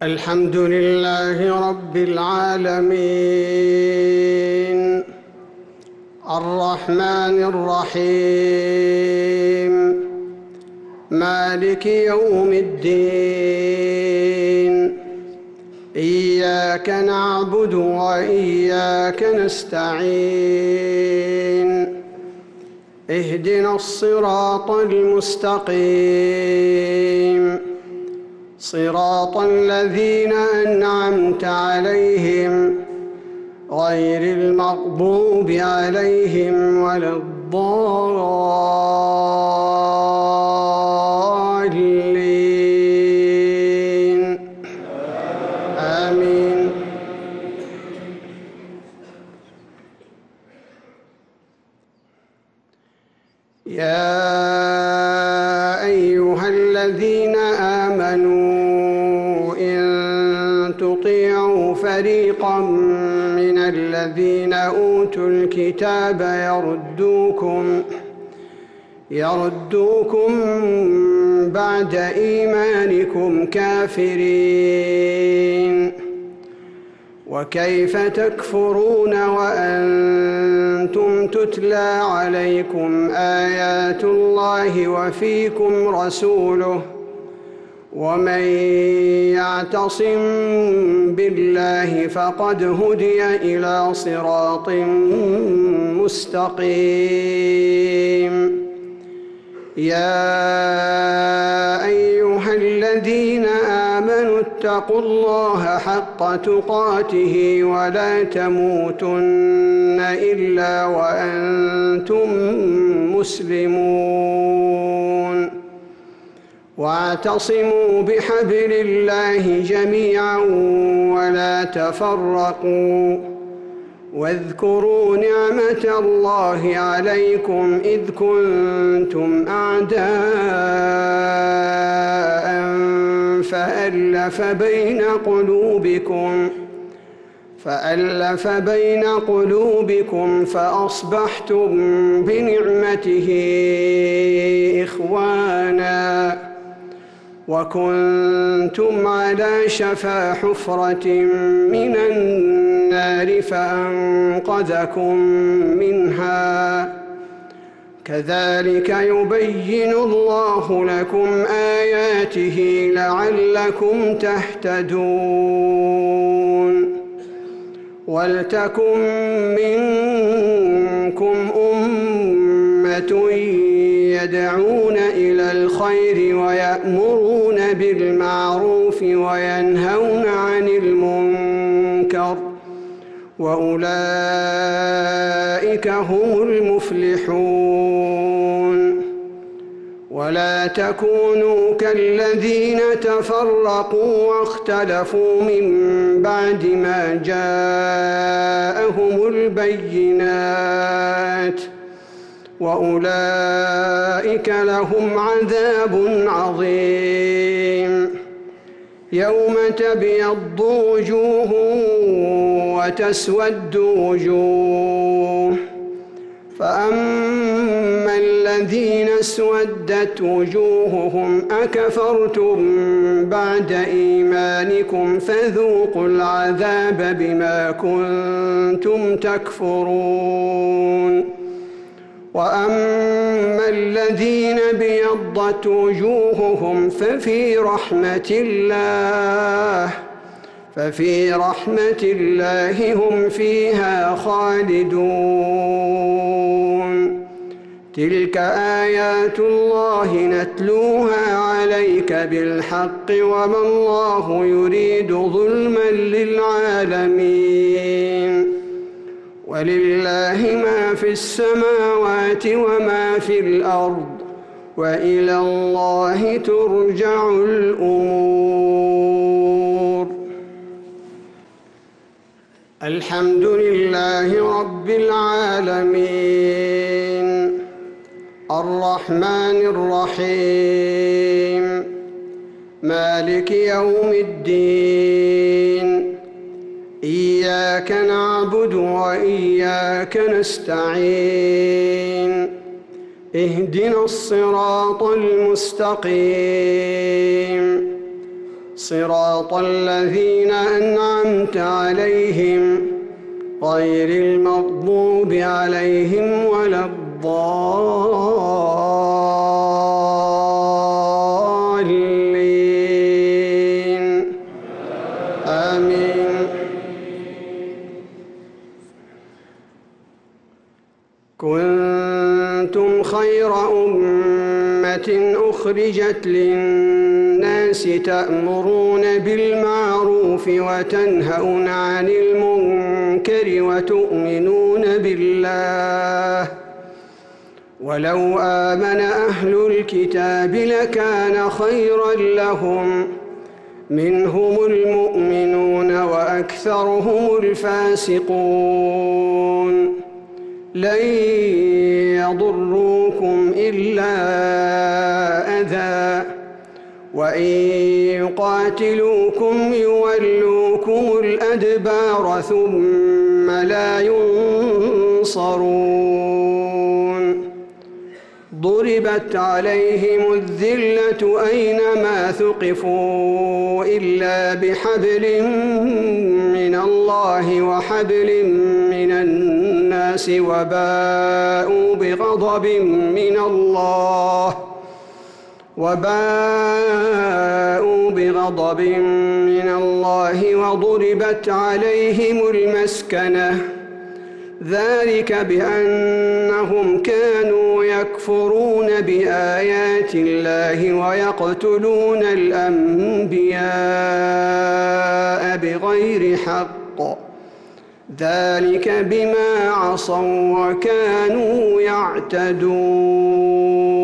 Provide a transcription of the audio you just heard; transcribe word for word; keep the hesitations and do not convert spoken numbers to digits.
الحمد لله رب العالمين الرحمن الرحيم مالك يوم الدين إياك نعبد وإياك نستعين اهدنا الصراط المستقيم صراط الذين أنعمت عليهم غير المغضوب عليهم ولا الضالين آمين. يا أيها الذين آمنوا تطيعوا فريقا من الذين أوتوا الكتاب يردوكم يردوكم بعد إيمانكم كافرين وكيف تكفرون وأنتم تتلى عليكم آيات الله وفيكم رسوله ومن يعتصم بالله فقد هدي إلى صراط مستقيم. يا أيها الذين آمنوا اتقوا الله حق تقاته ولا تموتن إلا وأنتم مسلمون واعتصموا بحبل الله جميعا ولا تفرقوا واذكروا نعمة الله عليكم إذ كنتم أعداء فألف بين قلوبكم فألف بين قلوبكم فأصبحتم بنعمته إخوانا وكنتم على شفا حفرة من النار فأنقذكم منها كذلك يبين الله لكم آياته لعلكم تهتدون. ولتكن منكم أمة يدعون إلى الخير ويأمرون بالمعروف وينهون عن المنكر وأولئك هم المفلحون. ولا تكونوا كالذين تفرقوا واختلفوا من بعد ما جاءهم البينات وأولئك لهم عذاب عظيم. يوم تبيض وجوه وتسود وجوه فأما الذين اسودت وجوههم أكفرتم بعد إيمانكم فذوقوا العذاب بما كنتم تكفرون. وأما الذين ابيضت وجوههم ففي رحمة الله ففي رحمة الله هم فيها خالدون. تلك آيات الله نتلوها عليك بالحق وما الله يريد ظلما للعالمين. ولله ما في السماوات وما في الأرض وإلى الله ترجع الأمور. الحمد لله رب العالمين الرحمن الرحيم مالك يوم الدين إياك نعبد وإياك نستعين اهدنا الصراط المستقيم صراط الذين أنعمت عليهم غير المغضوب عليهم ولا الضالين آمين. كنتم خير أمة أخرجت للناس تأمرون بالمعروف وتنهون عن المنكر وتؤمنون بالله ولو آمن أهل الكتاب لكان خيرا لهم منهم المؤمنون وأكثرهم الفاسقون. لن يضروكم إلا أذى وإن يقاتلوكم يولوكم الأدبار ثم لا ينصرون. ضربت عليهم الذلة أينما ثقفوا إلا بحبل من الله وحبل من الناس وباءوا بغضب من الله وباءوا بغضب من الله وضربت عليهم المسكنة ذلك بأنهم كانوا يكفرون بآيات الله ويقتلون الأنبياء بغير حق ذلك بما عصوا وكانوا يعتدون.